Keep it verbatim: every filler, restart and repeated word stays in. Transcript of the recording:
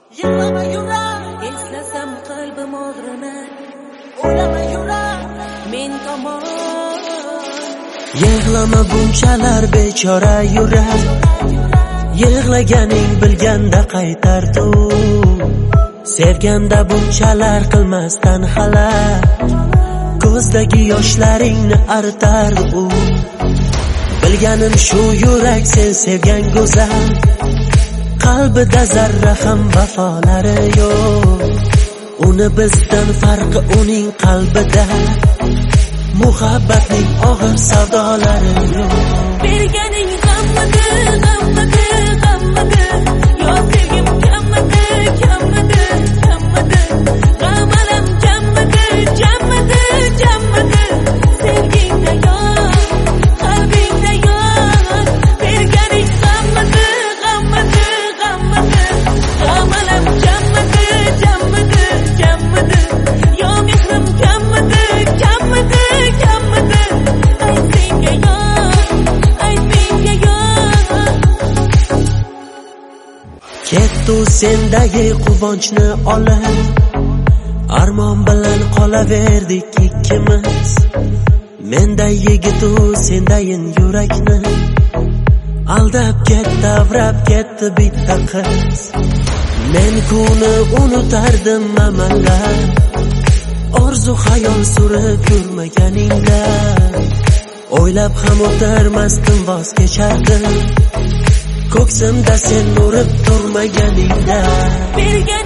Yig'lama yurar, eslasam qalbim og'rinar. O'ylama yurar, men tomon. Yig'lama bunchalar bechora yurar. Yig'laganing bilganda qaytardi u. Sevganda bunchalar qilmasdan xalar. Ko'zdagi yoshlaringni artardi u. Bilganim shu yurak sen sevgan go'zal. Qalbida zarra ham vafolari yo'q. Uni bizdan farqi uning qalbida. Muhabbatning og'ir savdolari yo'q. Berganing g'ammidi, g'ammidi, g'ammidi. Yo sevgim kammidi, kammidi, kammidi. G'amalam jammidi, jammidi, jammidi. Sevgingda yo'q, qalbingda yo'q. Berganing g'ammidi, g'ammidi, g'ammidi. G'amalam jammidi, jammidi, jammidi. Yo mehrim kammidi, kammidi, kammidi. Ay senga yo'q, ay menga yo'q. Ketdi sendagi quvonchni olib, armon bilan qolaverdik ikkimiz. Menda yigitu sendayin yurakni aldab ketdi, avrab ketdi bitta qiz. Men kuni unutardim amallab, orzu xayol surib yurmaganingda. O'ylab ham o'tirmasdim, voz kechardim. Ko'ksimda sen urib turmaganingda. Bergan